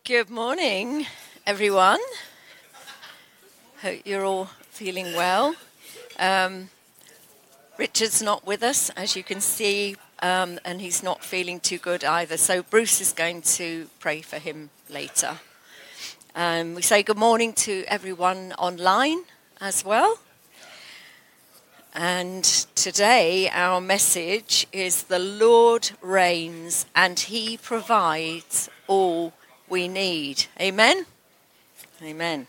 Good morning, everyone. Hope you're all feeling well. Richard's not with us, as you can see, and he's not feeling too good either. So Bruce is going to pray for him later. We say good morning to everyone online as well. And today our message is the Lord reigns and he provides all we need. Amen? Amen.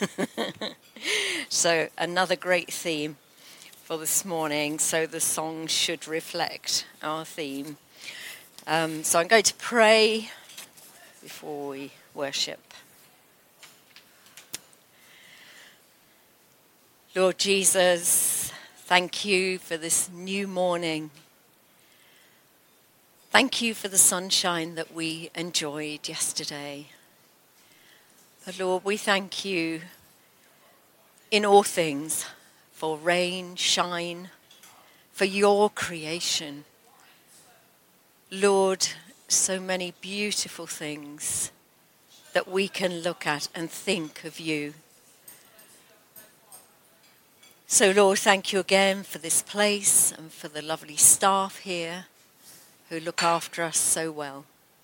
So another great theme for this morning. So the song should reflect our theme. So I'm going to pray before we worship. Lord Jesus, thank you for this new morning. Thank you for the sunshine that we enjoyed yesterday. But Lord, we thank you in all things for rain, shine, for your creation. Lord, so many beautiful things that we can look at and think of you. So Lord, thank you again for this place and for the lovely staff here who look after us so well.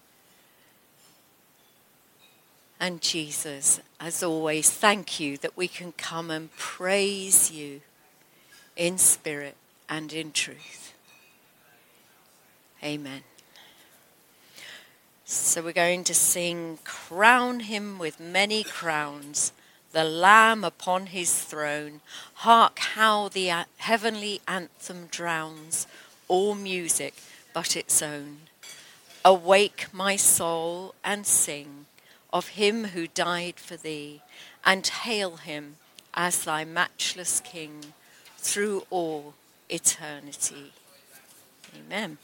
And Jesus, as always, thank you that we can come and praise you in spirit and in truth. Amen. So we're going to sing, "Crown him with many crowns, the Lamb upon his throne. Hark how the heavenly anthem drowns all music but its own. Awake my soul and sing of him who died for thee, and hail him as thy matchless King through all eternity." Amen.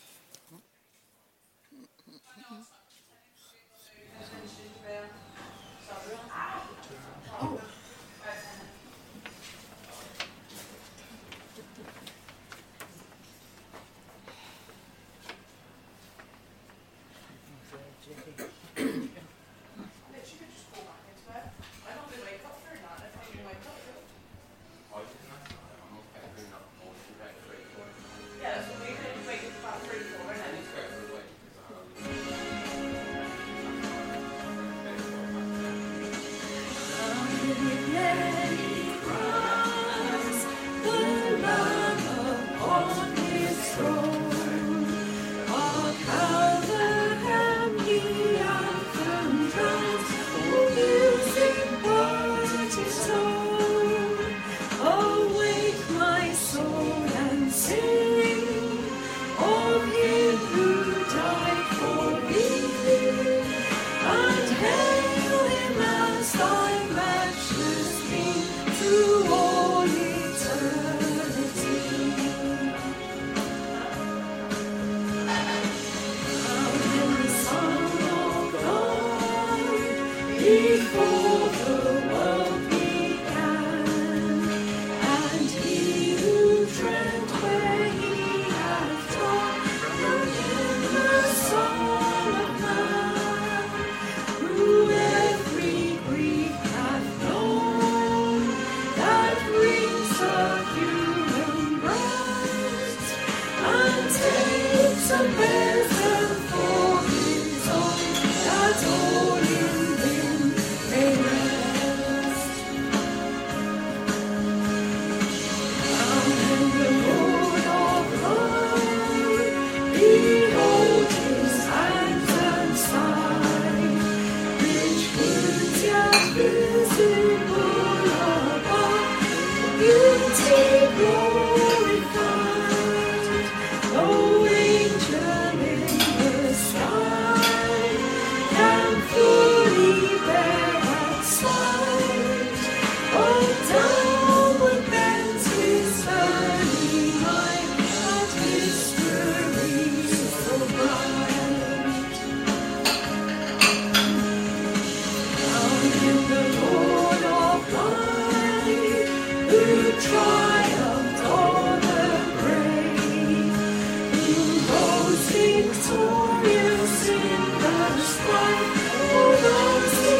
Victorious in the strife, all those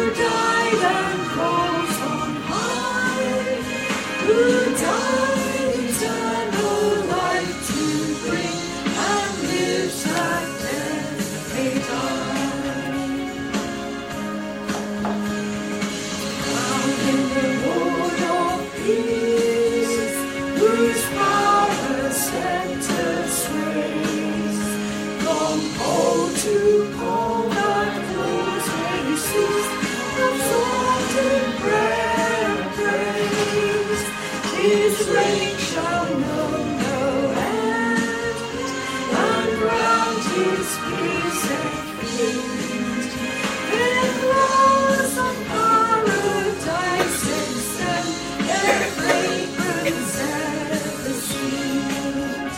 died and rose on high, who died eternal life to bring, and lives that death may die. Found in the Lord of peace, whose power scepter sways, from pole to pole that flows may cease, exalted prayer and praise. His reign shall know no end, and round his peace and feet, their flowers of paradise extend, their fragrance ever sweet.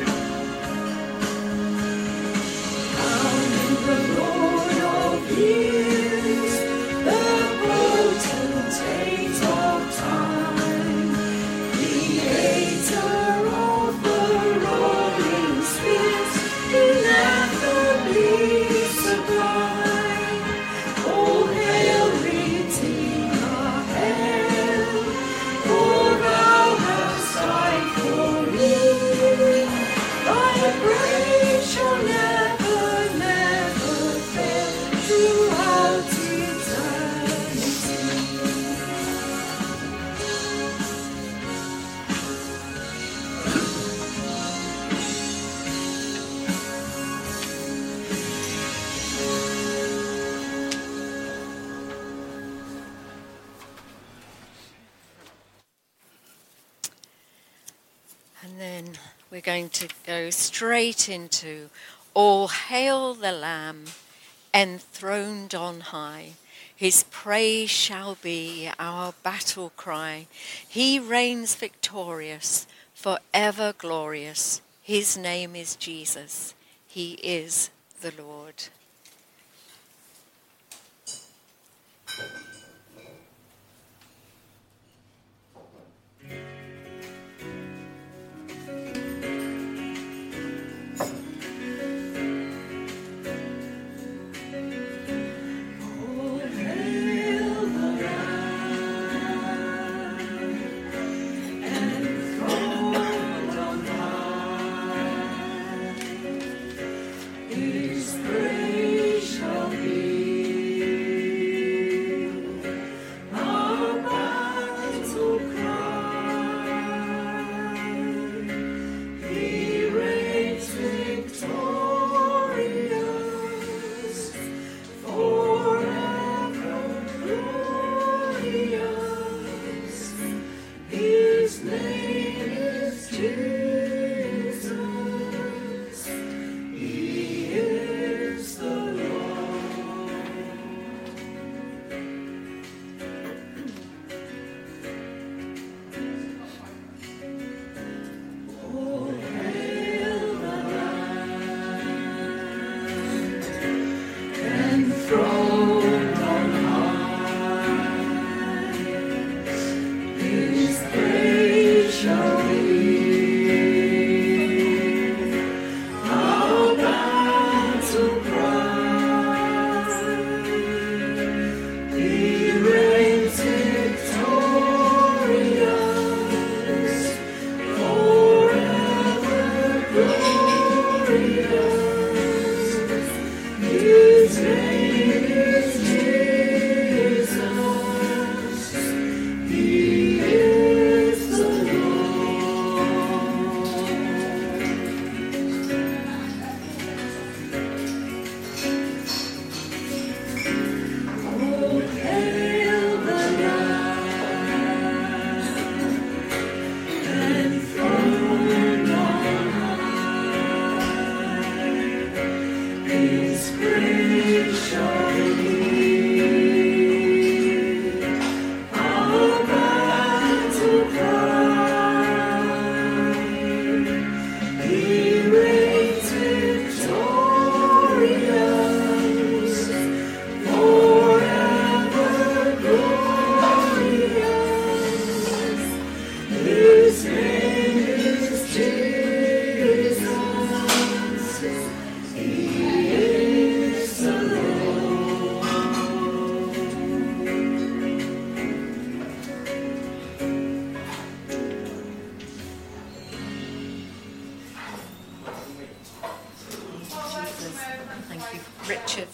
Found in the Lord of years, the potentate of time, creator of the rolling spheres, ineffably sublime. Oh, hail, Redeemer, hail, for thou hast died for me. Thy praise shall never, never fail throughout eternity. And then we're going to go straight into All Hail the Lamb, enthroned on high. His praise shall be our battle cry. He reigns victorious, forever glorious. His name is Jesus. He is the Lord. Oh, hail the Lamb, enthroned on high. His praise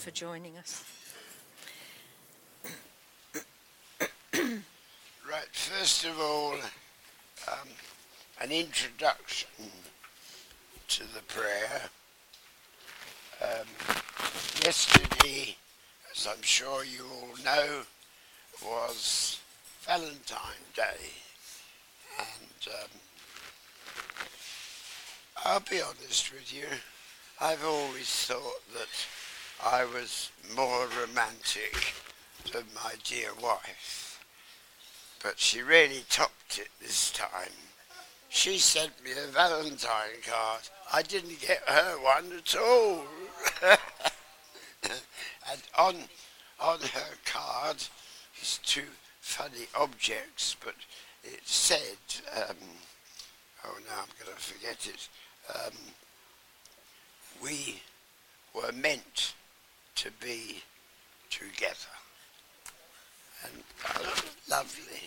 for joining us. Right, first of all, an introduction to the prayer. Yesterday, as I'm sure you all know, was Valentine's Day, and I'll be honest with you, I've always thought that I was more romantic than my dear wife, but she really topped it this time. She sent me a Valentine card. I didn't get her one at all. And on her card is two funny objects, but it said, oh now I'm going to forget it, we were meant to be together. And lovely.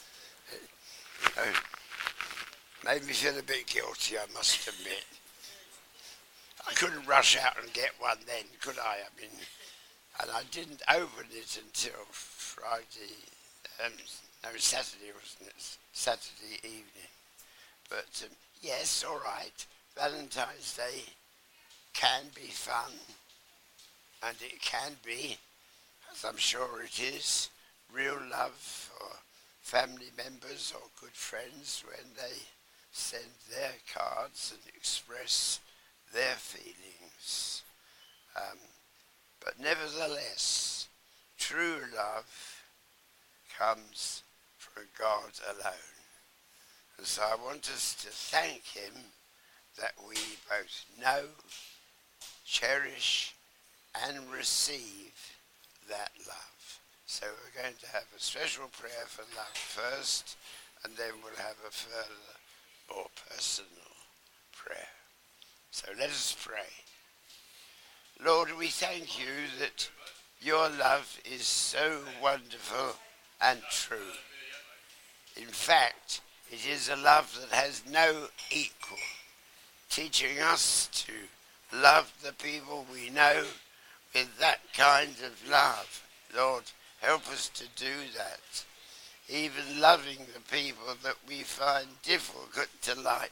Made me feel a bit guilty, I must admit. I couldn't rush out and get one then, could I? I mean, and I didn't open it until Friday, Saturday, wasn't it? Saturday evening. But yes, all right, Valentine's Day can be fun, and it can be, as I'm sure it is, real love for family members or good friends when they send their cards and express their feelings. But nevertheless, true love comes from God alone. And so I want us to thank him that we both know, cherish, and receive that love. So we're going to have a special prayer for love first, and then we'll have a further, more personal prayer. So let us pray. Lord, we thank you that your love is so wonderful and true. In fact, it is a love that has no equal, teaching us to love the people we know with that kind of love. Lord, help us to do that, even loving the people that we find difficult to like.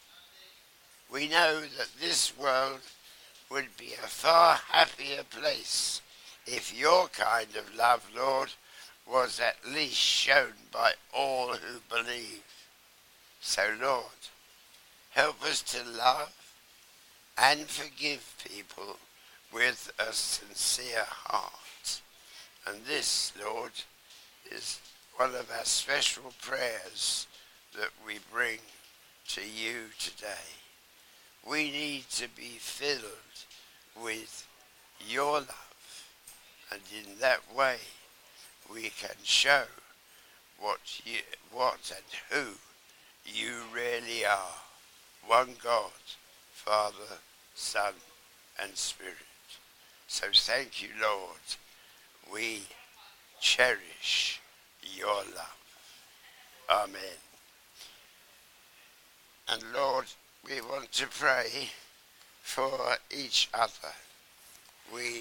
We know that this world would be a far happier place if your kind of love, Lord, was at least shown by all who believe. So, Lord, help us to love and forgive people with a sincere heart. And this, Lord, is one of our special prayers that we bring to you today. We need to be filled with your love, and in that way we can show what and who you really are. One God, Father, Son, and Spirit. So thank you, Lord. We cherish your love. Amen. And Lord, we want to pray for each other. We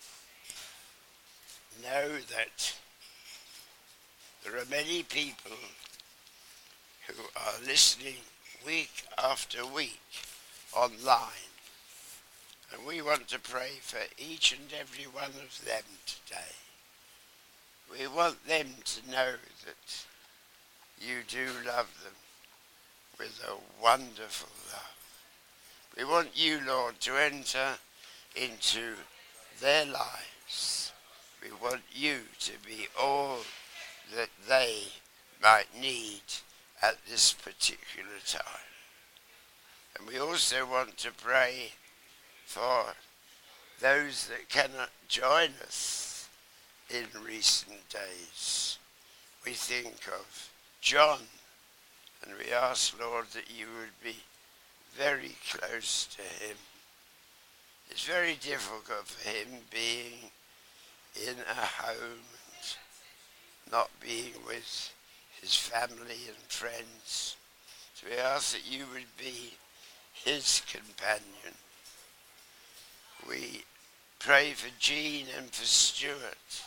know that there are many people who are listening week after week online. And we want to pray for each and every one of them today. We want them to know that you do love them with a wonderful love. We want you, Lord, to enter into their lives. We want you to be all that they might need at this particular time. And we also want to pray for those that cannot join us in recent days. We think of John, and we ask, Lord, that you would be very close to him. It's very difficult for him being in a home and not being with his family and friends. So we ask that you would be his companion. We pray for Jean and for Stuart.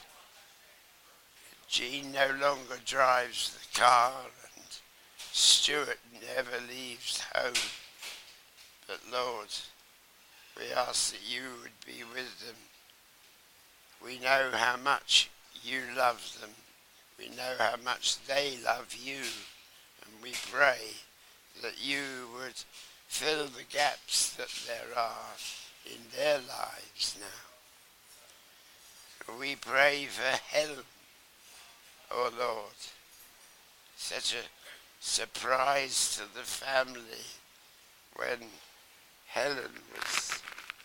Jean no longer drives the car and Stuart never leaves home. But Lord, we ask that you would be with them. We know how much you love them. We know how much they love you. And we pray that you would fill the gaps that there are in their lives now. We pray for Helen, oh Lord. Such a surprise to the family when Helen was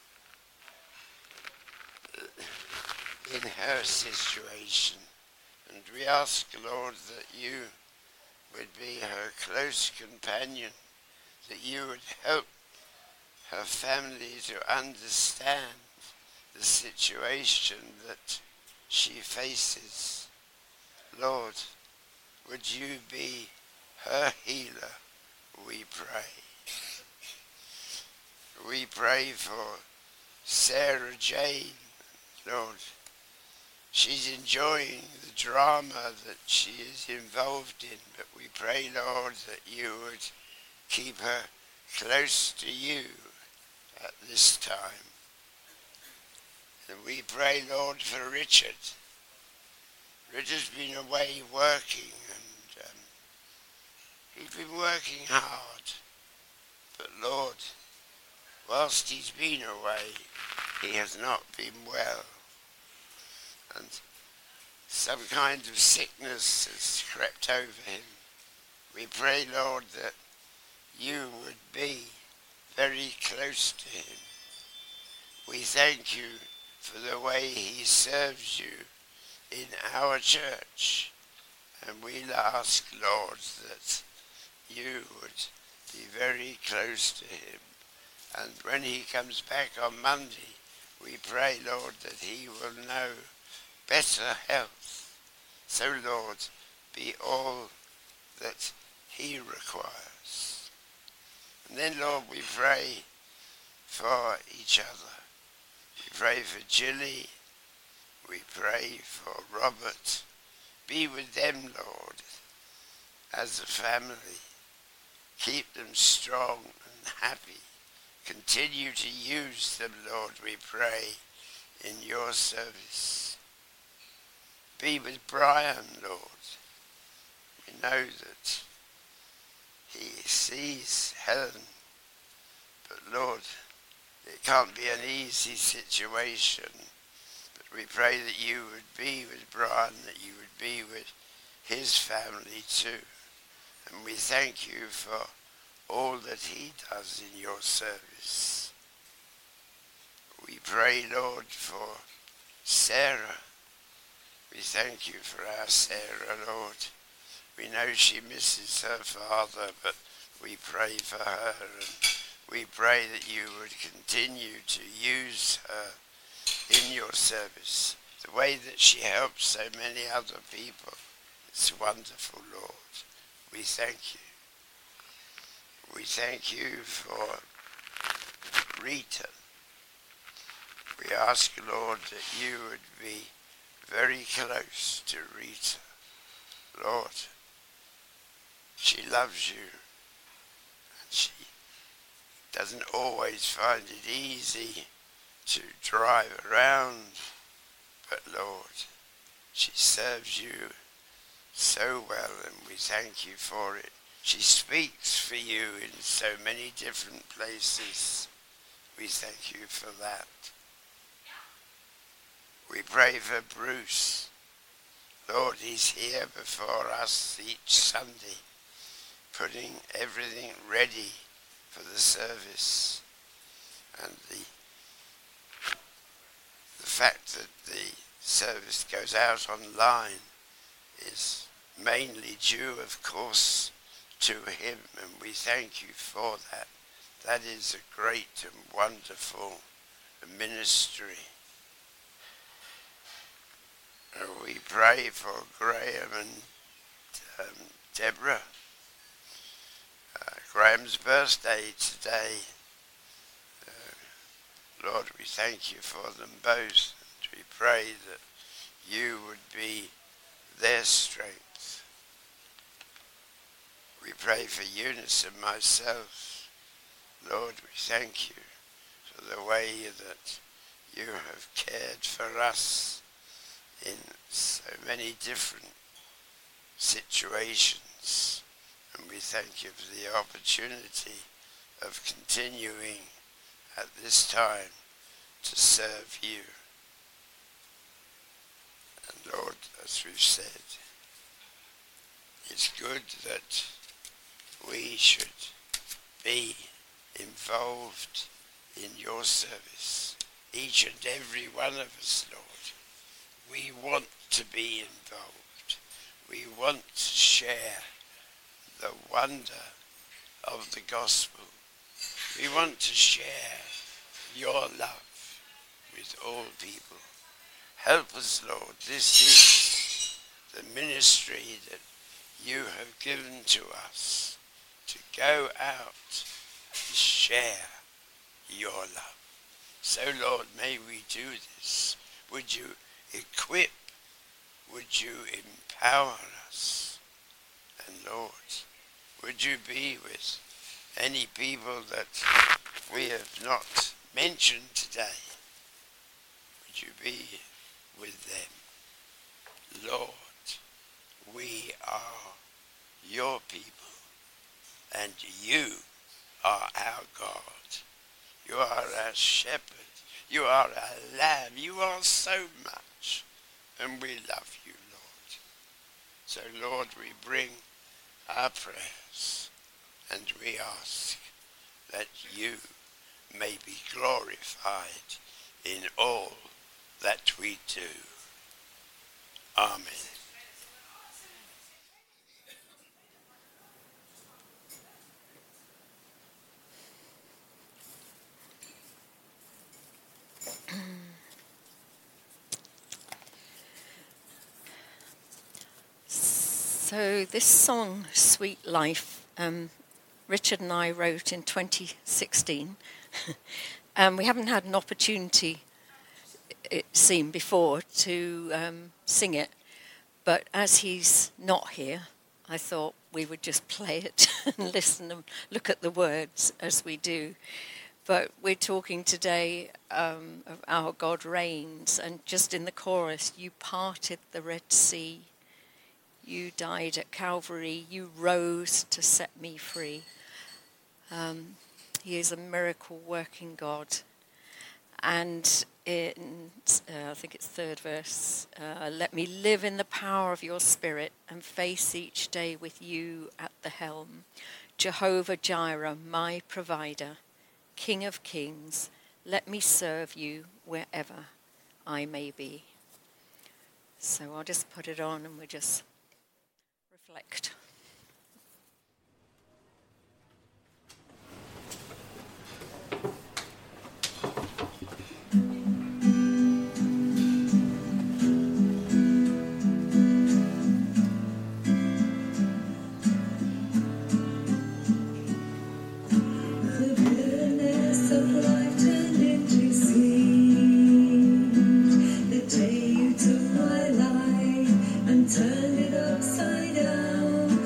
in her situation. And we ask, Lord, that you would be her close companion, that you would help her family to understand the situation that she faces. Lord, would you be her healer, we pray. We pray for Sarah Jane, Lord. She's enjoying the drama that she is involved in, but we pray, Lord, that you would keep her close to you at this time. And we pray, Lord, for Richard. Richard's been away working, and he's been working hard. But Lord, whilst he's been away, he has not been well. And some kind of sickness has crept over him. We pray, Lord, that you would be very close to him. We thank you for the way he serves you in our church. And we ask, Lord, that you would be very close to him. And when he comes back on Monday, we pray, Lord, that he will know better health. So, Lord, be all that he requires. And then, Lord, we pray for each other. We pray for Jilly. We pray for Robert. Be with them, Lord, as a family. Keep them strong and happy. Continue to use them, Lord, we pray, in your service. Be with Brian, Lord. We know that he sees Helen, but Lord, it can't be an easy situation. But we pray that you would be with Brian, that you would be with his family too. And we thank you for all that he does in your service. We pray, Lord, for Sarah. We thank you for our Sarah, Lord. We know she misses her father, but we pray for her, and we pray that you would continue to use her in your service, the way that she helps so many other people. It's wonderful, Lord. We thank you. We thank you for Rita. We ask, Lord, that you would be very close to Rita. Lord, she loves you, and she doesn't always find it easy to drive around, but Lord, she serves you so well, and we thank you for it. She speaks for you in so many different places. We thank you for that. We pray for Bruce. Lord, he's here before us each Sunday, putting everything ready for the service. And the fact that the service goes out online is mainly due, of course, to him, and we thank you for that. That is a great and wonderful ministry. We pray for Graham and Deborah. Graham's birthday today. Lord, we thank you for them both. And we pray that you would be their strength. We pray for Eunice and myself. Lord, we thank you for the way that you have cared for us in so many different situations. And we thank you for the opportunity of continuing at this time to serve you. And Lord, as we've said, it's good that we should be involved in your service. Each and every one of us, Lord. We want to be involved. We want to share the wonder of the gospel. We want to share your love with all people. Help us, Lord. This is the ministry that you have given to us, to go out and share your love. So, Lord, may we do this. Would you equip? Would you empower us? And Lord, would you be with any people that we have not mentioned today? Would you be with them? Lord, we are your people, and you are our God. You are our shepherd. You are our lamb. You are so much, and we love you, Lord. So, Lord, we bring our prayers, and we ask that you may be glorified in all that we do. Amen. So this song, Sweet Life, Richard and I wrote in 2016. We haven't had an opportunity, it seemed before, to sing it. But as he's not here, I thought we would just play it and listen and look at the words as we do. But we're talking today of our God reigns, and just in the chorus, you parted the Red Sea. You died at Calvary. You rose to set me free. He is a miracle-working God. And in, I think it's third verse, let me live in the power of your spirit and face each day with you at the helm. Jehovah Jireh, my provider, King of kings, let me serve you wherever I may be. So I'll just put it on and we'll just reflect. Turned it upside down.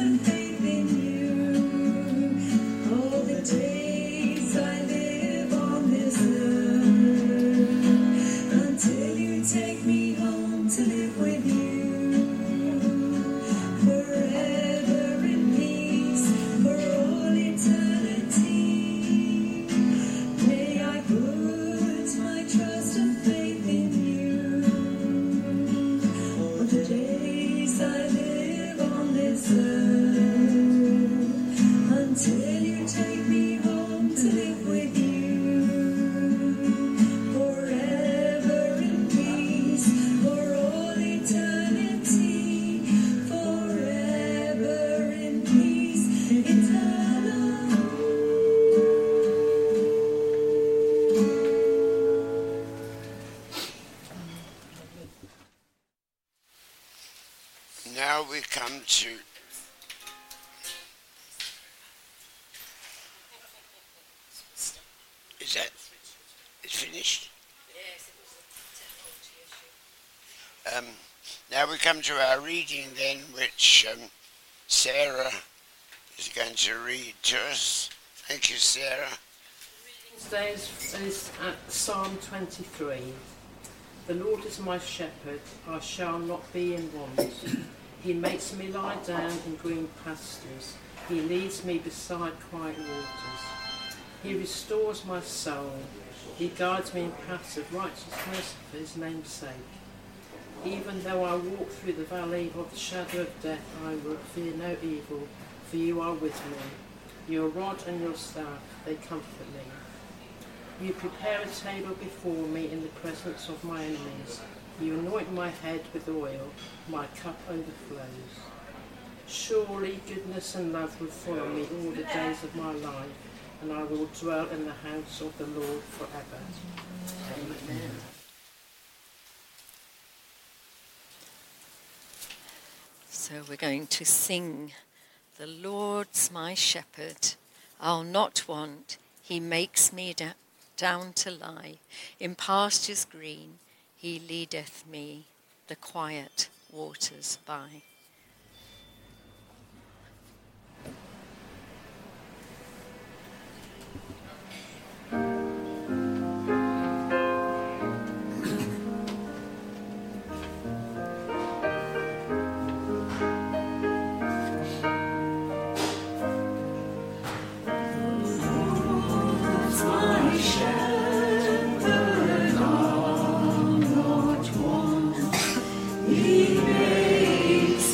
and faith in you. All the days I live on this earth, until you take me home to live with you. Forever in peace, for all eternity. May I put my trust and faith in you. All the days I live on this earth, until you take me home to live with you. Forever in peace, for all eternity. Forever in peace, eternal. Now we come to is that it's finished? Now we come to our reading then, which Sarah is going to read to us. Thank you, Sarah. Today is at Psalm 23. The Lord is my shepherd, I shall not be in want. He makes me lie down in green pastures. He leads me beside quiet waters. He restores my soul. He guides me in paths of righteousness for his name's sake. Even though I walk through the valley of the shadow of death, I will fear no evil, for you are with me. Your rod and your staff, they comfort me. You prepare a table before me in the presence of my enemies. You anoint my head with oil, my cup overflows. Surely goodness and love will follow me all the days of my life, and I will dwell in the house of the Lord forever. Amen. So we're going to sing, "The Lord's my shepherd, I'll not want. He makes me down to lie in pastures green. He leadeth me the quiet waters by." My shepherd, I'll not want. He makes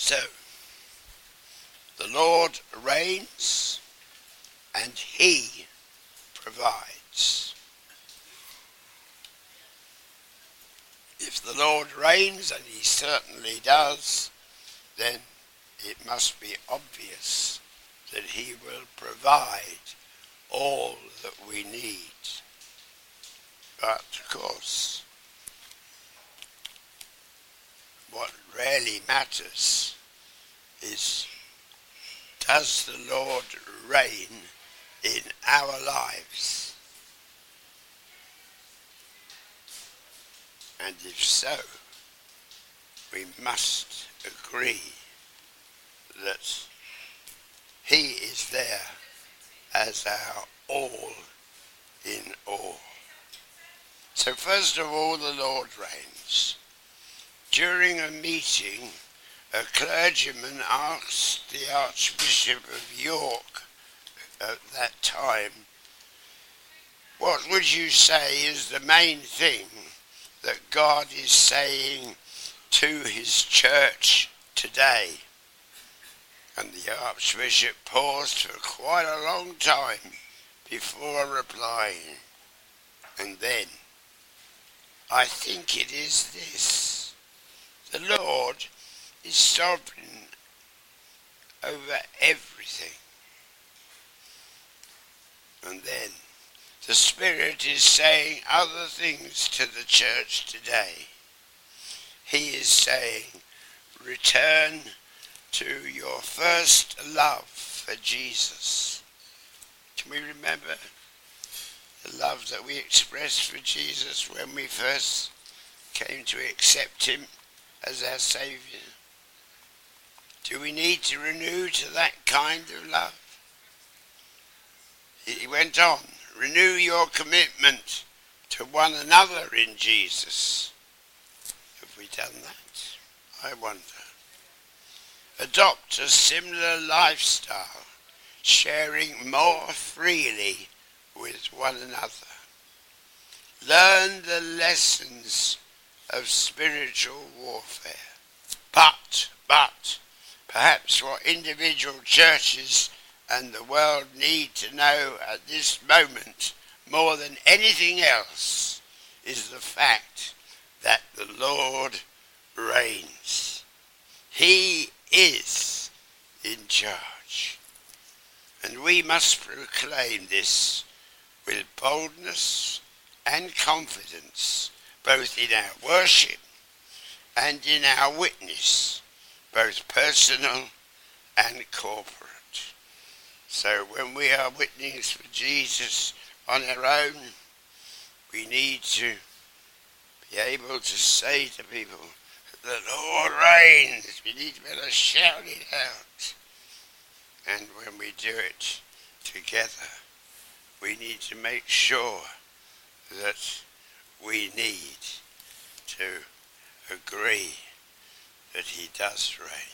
So, the Lord reigns and he provides. If the Lord reigns, and he certainly does, then it must be obvious that he will provide all that we need. But of course, what really matters is, does the Lord reign in our lives? And if so, we must agree that he is there as our all in all. So first of all, the Lord reigns. During a meeting, a clergyman asked the Archbishop of York at that time, what would you say is the main thing that God is saying to his church today? And the Archbishop paused for quite a long time before replying. And then, I think it is this: the Lord is sovereign over everything. And then, the Spirit is saying other things to the church today. He is saying, return to your first love for Jesus. Can we remember the love that we expressed for Jesus when we first came to accept him as our Saviour? Do we need to renew to that kind of love? He went on, renew your commitment to one another in Jesus. Have we done that? I wonder. Adopt a similar lifestyle, sharing more freely with one another. Learn the lessons of spiritual warfare. But, perhaps what individual churches and the world need to know at this moment more than anything else is the fact that the Lord reigns. He is in charge. And we must proclaim this with boldness and confidence, both in our worship and in our witness, both personal and corporate. So when we are witnesses for Jesus on our own, we need to be able to say to people, the Lord reigns. We need to be able to shout it out. And when we do it together, we need to make sure that we need to agree that he does reign.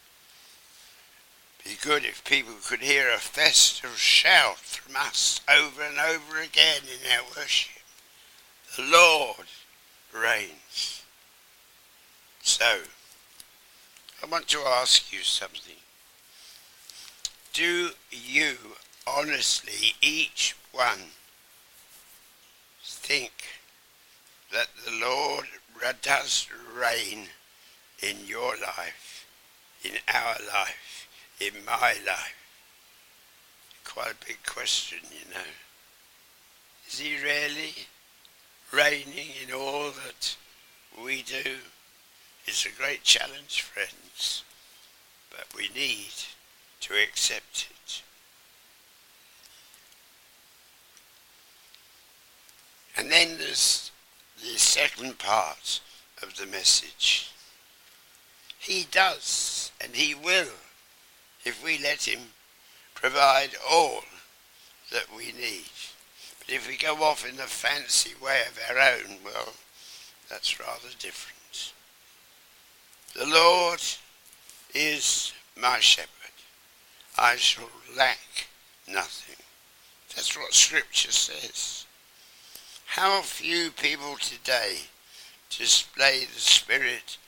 Be good if people could hear a festive shout from us over and over again in our worship. The Lord reigns. So, I want to ask you something. Do you honestly, each one, think that the Lord does reign in your life, in our life, in my life? Quite a big question, you know. Is he really reigning in all that we do? It's a great challenge, friends, but we need to accept it. And then there's the second part of the message. He does, and he will, if we let him, provide all that we need. But if we go off in the fancy way of our own, well, that's rather different. The Lord is my shepherd. I shall lack nothing. That's what Scripture says. How few people today display the spirit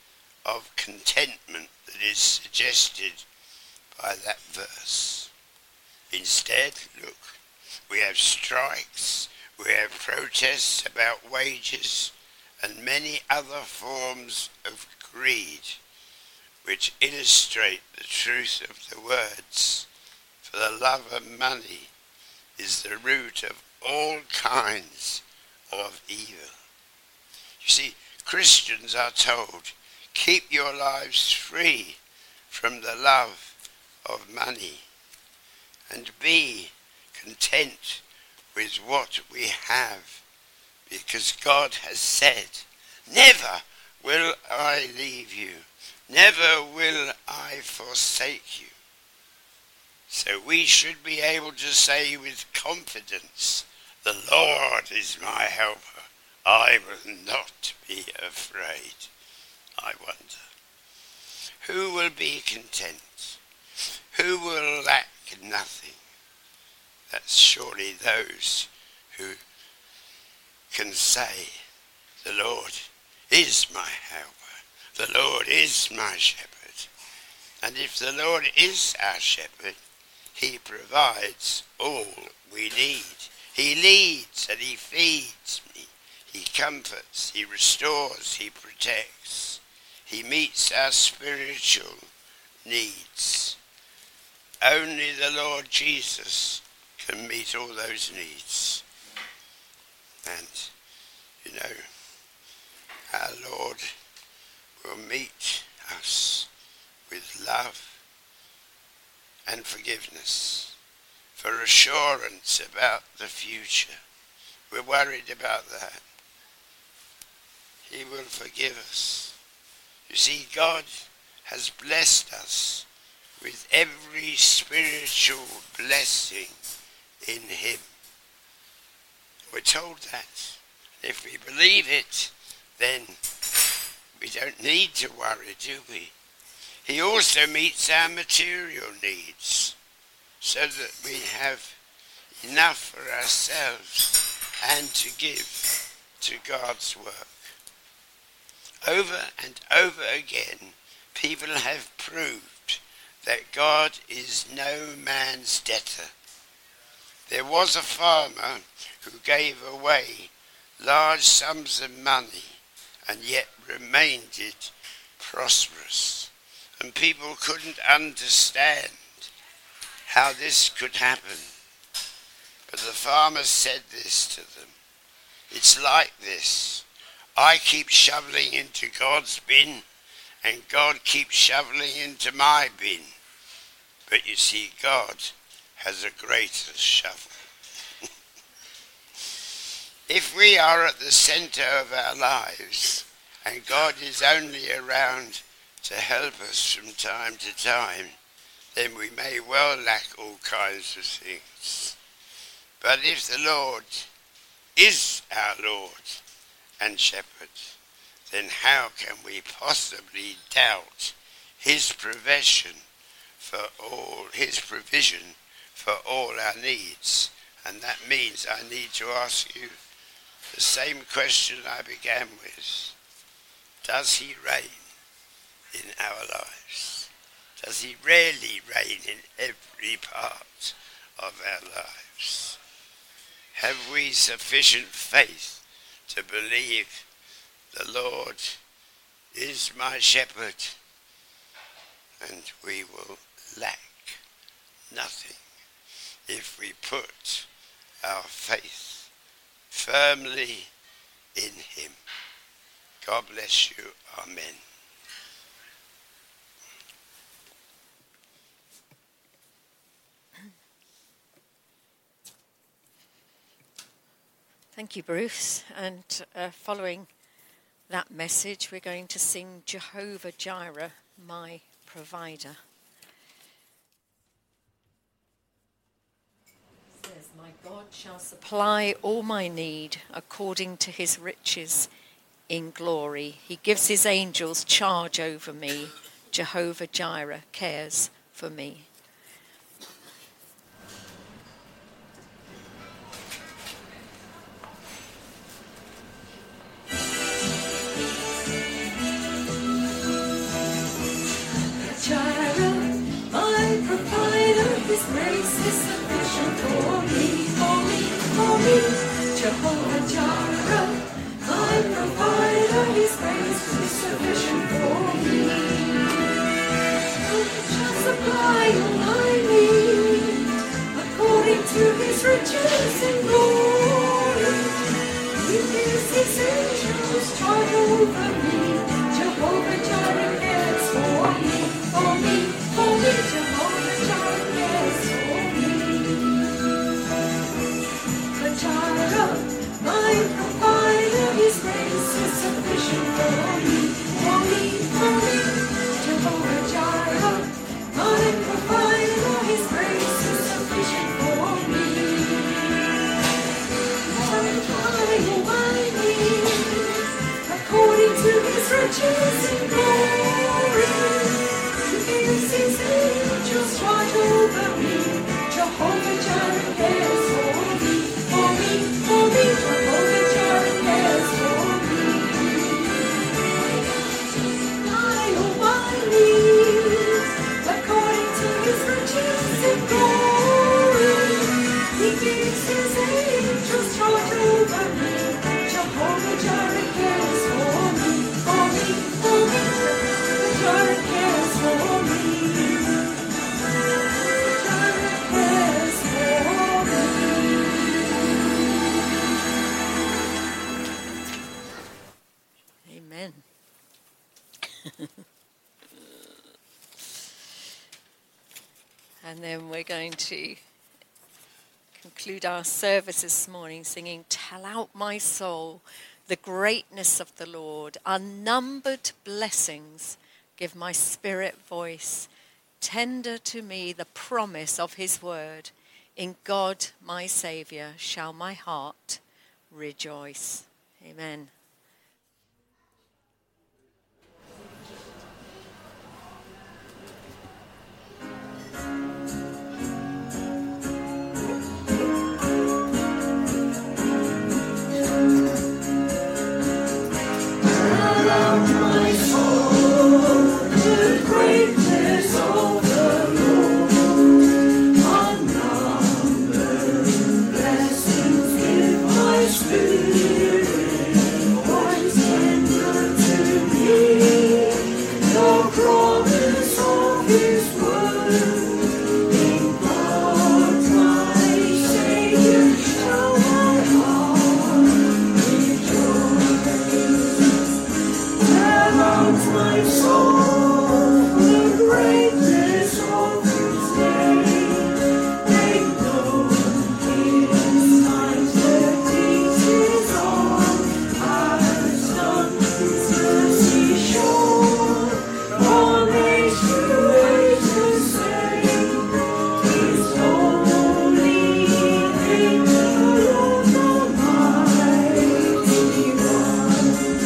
of contentment that is suggested by that verse. Instead, look, we have strikes, we have protests about wages, and many other forms of greed, which illustrate the truth of the words. For the love of money is the root of all kinds of evil. You see, Christians are told, keep your lives free from the love of money and be content with what we have, because God has said, never will I leave you, never will I forsake you. So we should be able to say with confidence, the Lord is my helper, I will not be afraid. I wonder, who will be content? Who will lack nothing? That's surely those who can say, the Lord is my helper, the Lord is my shepherd. And if the Lord is our shepherd, he provides all we need. He leads and he feeds me. He comforts, he restores, he protects. He meets our spiritual needs. Only the Lord Jesus can meet all those needs. And, you know, our Lord will meet us with love and forgiveness, for assurance about the future. We're worried about that. He will forgive us. You see, God has blessed us with every spiritual blessing in him. We're told that. If we believe it, then we don't need to worry, do we? He also meets our material needs, so that we have enough for ourselves and to give to God's work. Over and over again, people have proved that God is no man's debtor. There was a farmer who gave away large sums of money and yet remained prosperous. And people couldn't understand how this could happen. But the farmer said this to them. It's like this. I keep shoveling into God's bin, and God keeps shoveling into my bin. But you see, God has a greater shovel. If we are at the centre of our lives, and God is only around to help us from time to time, then we may well lack all kinds of things. But if the Lord is our Lord and shepherd, then how can we possibly doubt his provision for all our needs? And that means I need to ask you the same question I began with. Does he reign in our lives? Does he really reign in every part of our lives? Have we sufficient faith to believe the Lord is my shepherd and we will lack nothing if we put our faith firmly in him? God bless you. Amen. Thank you, Bruce. And following that message, we're going to sing Jehovah Jireh, my provider. It says, my God shall supply all my need according to his riches in glory. He gives his angels charge over me. Jehovah Jireh cares for me. Jehovah Jireh, my provider, His grace is sufficient for me. God shall supply all my need, according to His riches in glory. He gives His angels charge over me. Jehovah Jireh cares for me, for me, for me. Jehovah Jireh cares for me. Jehovah Jireh, my provider, His grace is sufficient for me, for me, for me. Jehovah Jireh, my provider, His grace is sufficient for me. According to His riches in glory, He gives His angels charge over me. Jehovah Jireh cares for me, for me, for me. Jehovah Jireh cares for me. Supply all my needs, according to His riches in glory. He gives His angels charge over me. Jehovah Jireh cares for me, for me, for me. Jehovah Jireh cares for me. Jehovah Jireh cares for me. Amen. And then we're going to conclude our service this morning singing, "Tell out my soul, the greatness of the Lord. Unnumbered blessings give my spirit voice. Tender to me the promise of His word. In God my Saviour shall my heart rejoice." Amen. My soul, the greatness of the Lord. Unnumbered blessings give my spirit voice. Tender to me the promise of His word. In God my Saviour shall my heart rejoice. Tell out my soul the greatness of His name. Make known His times, the deeds His arm has done. His mercy shown from age to age the same. His holy name, the Lord Almighty One.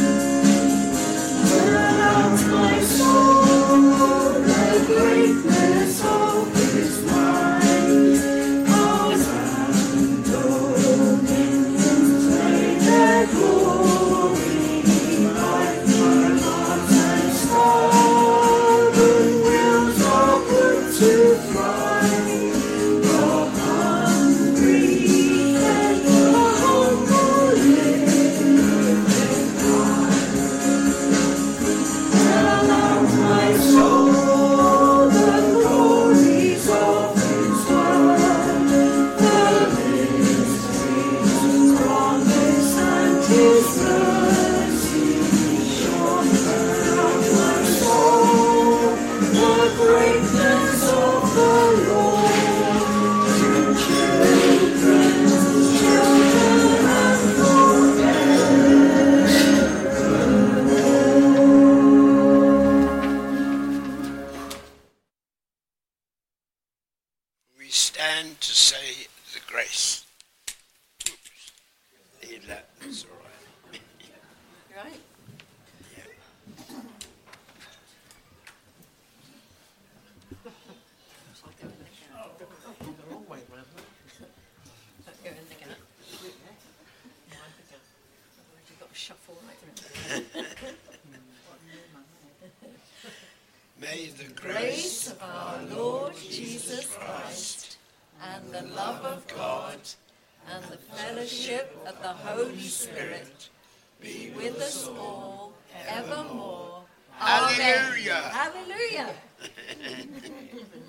Tell out my soul the greatness of His might. Powers and dominions may their glory light. My heart and stubborn wills are put to flight. The hungry and the humble live high. Tell out my soul the glories of His word, the mysteries, promise and His mercy shown. Tell out my soul the greatness of the Lord, to children's children and We stand to say the grace. Oops. Leave that, that's all right. Right. The wrong way round. Don't go in the gap. Otherwise you've got to shuffle right through. May the Grace of our Lord Jesus Christ and the love of God and the fellowship of the Holy Spirit be with us all evermore. Amen. Hallelujah. Hallelujah.